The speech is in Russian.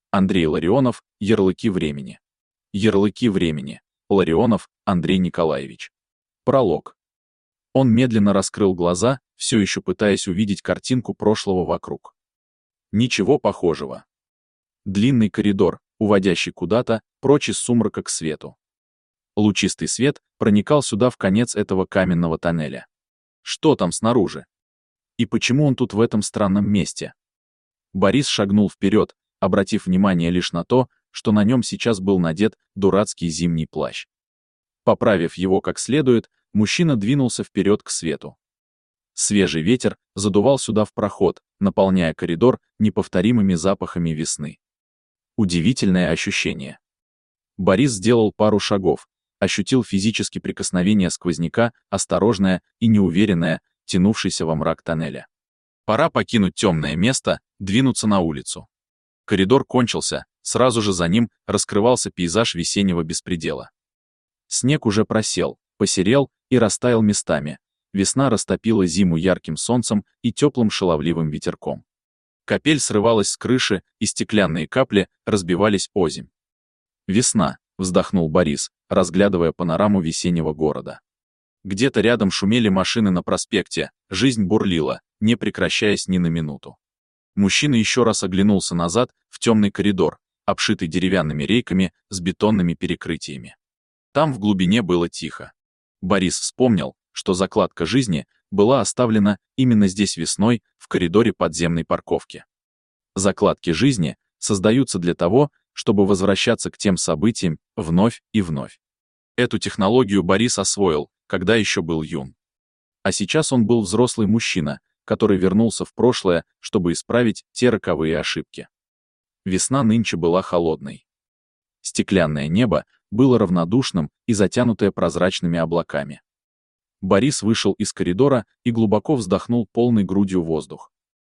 Андрей Ларионов, «Ярлыки времени». Ярлыки времени. Ларионов Андрей Николаевич. Пролог. Он медленно раскрыл глаза, все еще пытаясь увидеть картинку прошлого вокруг. Ничего похожего. Длинный коридор, уводящий куда-то, прочь из сумрака к свету. Лучистый свет проникал сюда в конец этого каменного тоннеля. Что там снаружи? И почему он тут в этом странном месте? Борис шагнул вперед, обратив внимание лишь на то, что на нем сейчас был надет дурацкий зимний плащ. Поправив его как следует, мужчина двинулся вперед к свету. Свежий ветер задувал сюда в проход, наполняя коридор неповторимыми запахами весны. Удивительное ощущение. Борис сделал пару шагов, ощутил физические прикосновения сквозняка, осторожное и неуверенное, тянувшееся во мрак тоннеля. Пора покинуть темное место, двинуться на улицу. Коридор кончился, сразу же за ним раскрывался пейзаж весеннего беспредела. Снег уже просел, посерел и растаял местами. Весна растопила зиму ярким солнцем и теплым шаловливым ветерком. Капель срывалась с крыши, и стеклянные капли разбивались озимь. «Весна», — вздохнул Борис, разглядывая панораму весеннего города. Где-то рядом шумели машины на проспекте, жизнь бурлила, не прекращаясь ни на минуту. Мужчина еще раз оглянулся назад, в темный коридор, обшитый деревянными рейками с бетонными перекрытиями. Там в глубине было тихо. Борис вспомнил, что закладка жизни была оставлена именно здесь весной, в коридоре подземной парковки. Закладки жизни создаются для того, чтобы возвращаться к тем событиям вновь и вновь. Эту технологию Борис освоил, когда еще был юн. А сейчас он был взрослый мужчина, который вернулся в прошлое, чтобы исправить те роковые ошибки. Весна нынче была холодной. Стеклянное небо было равнодушным и затянутое прозрачными облаками. Борис вышел из коридора и глубоко вздохнул полной грудью воздух.